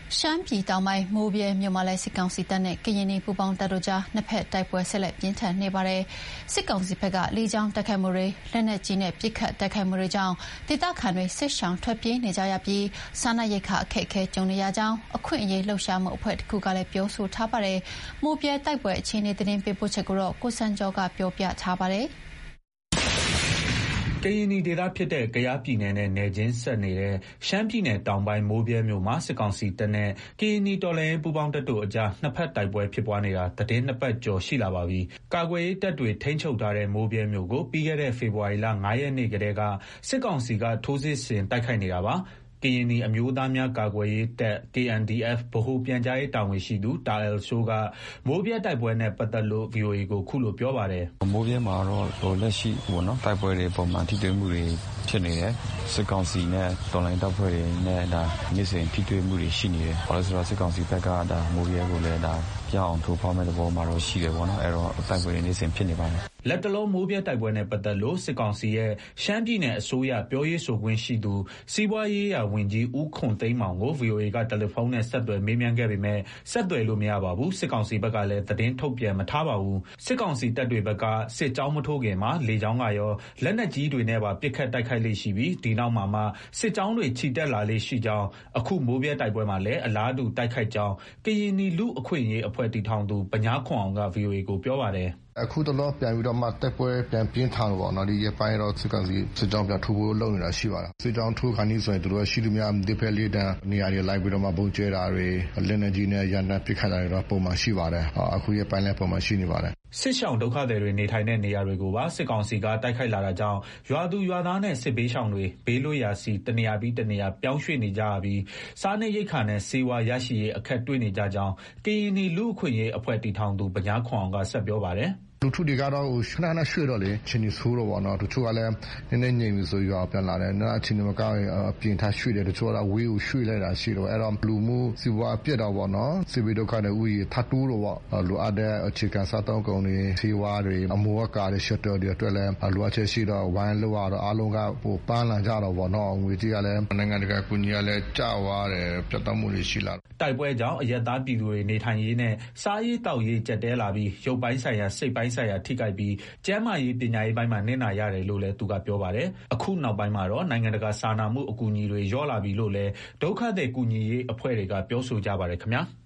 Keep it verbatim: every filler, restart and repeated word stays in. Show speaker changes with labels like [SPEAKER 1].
[SPEAKER 1] ရှမ်းပြည်တောင်ပိုင်းမိုးဗြဲမြို့မှာလည်းစစ်ကောင်စီတပ်နဲ့ကရင်နီပူးပေါင်းတပ်တို့ကြားနှစ်ဖက်တိုက်ပွဲဆက်လက်ပြင်းထန်နေပါတယ်။စစ်ကောင်စီဘက်ကလေကြောင်းတိုက်ခိုက်မှုတွေလက်နက်ကြီးနဲ့ပစ်ခတ်တိုက်ခိုက်မှုတွေကြောင့်ဒေသခံတွေစစ်ရှောင်ထွက်ပြေးနေကြရပြီးစားနပ်ရိက္ခာအခက်အခဲကြုံနေရကြောင်းအခွင့်အရေးလှုပ်ရှားမှုအဖွဲ့တစ်ခုကလည်းပြောဆိုထားပါတယ်။မိုးဗြဲတိုက်ပွဲအခြေအနေသတင်းပေးပို့ချက်ကိုတော့ကိုစံကျော်ကပြောပြထားပါတယ်။
[SPEAKER 2] ကရင်နီဒေသဖြစ်တဲ့ကယားပြည်နယ်နဲ့နယ်ချင်းဆက်နေတဲ့ရှမ်းပြည်နယ်တောင်ပိုင်းမိုးဗြဲမြို့မှာစစ်ကောင်စီတပ်နဲ့ကရင်နီတော်လှန်ရေးပူးပေါင်းတပ်တို့အကြားနှစ်ဖက်တိုက်ပွဲဖြစ်ပွားနေတာသီတင်းနှစ်ပတ်ကျော်ရှိလာပါပြီ။ကာကွယ်ရေးတပ်တွေထိန်းချုပ်ထားတဲ့မိုးဗြဲမြို့ကိုပြီးခဲ့တဲ့ဖေဖော်ဝါရီလ၅ရက်နေ့ကတည်းကစစ်ကောင်စီကထိုးစစ်ဆင်တိုက်ခိုက်နေတာပါ။ကရင်နီအမျိုးသားများကာကွယ်ရေးတပ် K N D F ဗဟိုပြန်ကြားရေးတာဝန်ရှိသူတာအယ်ရှိုးကမိုးဗြဲတိုက်ပွဲနဲ့ပတ်သက်လို့ ဗွီအိုအေကိုခုလိုပြောပါတယ်
[SPEAKER 3] ။မိုးဗြဲမှာတော့လက်ရှိပေါ့နော်တိုက်ပွဲတွေပုံမှန်ထိတွေ့မှုတွေဖြစ်နေတယ်။စစ်ကောင်စီနဲ့တော်လိုင်းတပ်ဖွဲ့တွေနဲ့ဒါနေ့စဉ်ထိတွေ့မှုတွေရှိနေတယ်။ဘာလို့ဆိုတော့စစ်ကောင်စီဘက်ကဒါမိုးဗြဲကိုလည်းဒါပြောင်းထိုးဖောက်မဲ့သဘောမှာတော့ရှိတယ်ပေါ့နော်။အဲ့တော့တိုက်ပွဲတွေနေ့စဉ်ဖြစ်နေပါတယ်
[SPEAKER 2] ။လက်တလုံးမိုးဗြဲတိုက်ပွဲနဲ့ပတ်သက်လို့စစ်ကောင်စီရဲ့ရှမ်းပြည်နယ်အစိုးရပြောရေးဆိုခွင့်ရှိသူစီးပွားရေးရာဝန်ကြီးဦးခွန်သိန်းမောင်ကို ဗွီအိုအေကတယ်လီဖုန်းနဲ့ဆက်သွယ်မေးမြန်းခဲ့ပေမဲ့ဆက်သွယ်လို့မရပါဘူး။စစ်ကောင်စီဘက်ကလည်းသတင်းထုတ်ပြန်မထားပါဘူး။စစ်ကောင်စီတပ်တွေဘက်ကစစ်ကြောင်းမထိုးခင်မှာလေကြောင်းကရောလက်နက်ကြီးတွေနဲ့ပါပစ်ခတ်တိုက်ခိုက်လေ့ရှိပြီးဒီနောက်မှာမှစစ်ကြောင်းတွေခြိတက်လာလေ့ရှိကြောင်းအခုမိုးဗြဲတိုက်ပွဲမှာလည်းအလားတူတိုက်ခိုက်ကြောင်းကရင်နီလူအခွင့်အရေးအဖွဲ့တည်ထောင်သူပညာခွန်အောင်က ဗွီအိုအေကိုပြောပါတယ်
[SPEAKER 4] ။အခုတလောပြန်ပြီးတော့မှတက်ပွဲပြန်ပြင်းထန်လို့ပေါ့နော်ဒီရပိုင်းတော့စစ်ကောင်စီစစ်ကြောင်းပြန်ထိုးဖို့လုပ်နေတာရှိပါတယ်စစ်ကြောင်းထိုးခါနီးဆိုရင်တို့ရှိသူများဒီဖက်လေးတန်းနေရာတွေလိုက်ပြီးတော့မှပုံကျဲတာတွေလက်နေကြီးနဲ့ရန်တန်းပစ်ခတ်တာတွေတော့ပုံမှန်ရှိပါတယ်အခုရပိုင်းလည်းပုံမှန်ရှိနေပါတယ်
[SPEAKER 2] စစ်ရှောင်းဒုက္ခသည်တွေနေထိုင်တဲ့နေရာတွေကိုပါစစ်ကောင်စီကတိုက်ခိုက်လာတာကြောင့်ရွာသူရွာသားနဲ့စစ်ဘေးရှောင်တွေဘေးလွတ်ရာစီတနေရာပြီးတနေရာပြောင်းရွှေ့နေကြရပြီးစားနပ်ရိက္ခာနဲ့ဆေးဝါးရရှိရေးအခက်တွေ့နေကြကြောင်းကရင်နီလူအခွင့်အရေးအဖွဲ့တည်ထောင်သူပညာခွန်အောင်ကဆက်ပြောပါတယ်
[SPEAKER 4] လူထုတွေကတော့ခဏခဏရွှေ့တော့လေချင်းနီဆိုးတော့ဗောနော်တချို့ကလည်းနည်းနည်းငြိမ်ပြီဆိုရွာပြန်လာတယ်နားအချင်းမကောင်းရင်အပြင်ထားရွှေ့တယ်တချို့ကဝေးကိုရွှေ့လိုက်တာရှိတော့အဲ့တော့လူမှုစီဝါပြက်တော့ဗောနော်စီဗီဒုက္ခတွေဥယျာထတူးတော့ဗောလူအပ်တဲ့အခြေခံစားတောင်းကုန်တွေဆေးဝါးတွေအမိုးအကာတွေရှက်တော်တွေအတွက်လည်းလူအပ်ချက်ရှိတော့ဝိုင်းလို့ရတော့အားလုံးကဟိုပန်းလာကြတော့ဗောနော်ငွေကြီးကလည်းနိုင်ငံတကာကူညီရလဲကြာသွားတယ်ပြတ်သားမှုတွေရှိလာ
[SPEAKER 2] တိုက်ပွဲကြောင့်အရက်သားပြည်သူတွေနေထိုင်ရေးနဲ့စားရေးတောက်ရေးကြက်တဲလာပြီးရုပ်ပိုင်းဆိုင်ရာစိတ်ပိုင်းဆိုင်ရာထိခိုက်ပြီးကျန်းမာရေးပညာရေးပိုင်းမှာနစ်နာရတယ်လို့လည်းသူကပြောပါတယ်အခုနောက်ပိုင်းမှာတော့နိုင်ငံတကာစာနာမှုအကူအညီတွေလျော့လာပြီလို့လည်းဒုက္ခသည်ကူညီရေးအဖွဲ့တွေကပြောဆိုကြပါတယ်ခင်ဗျာ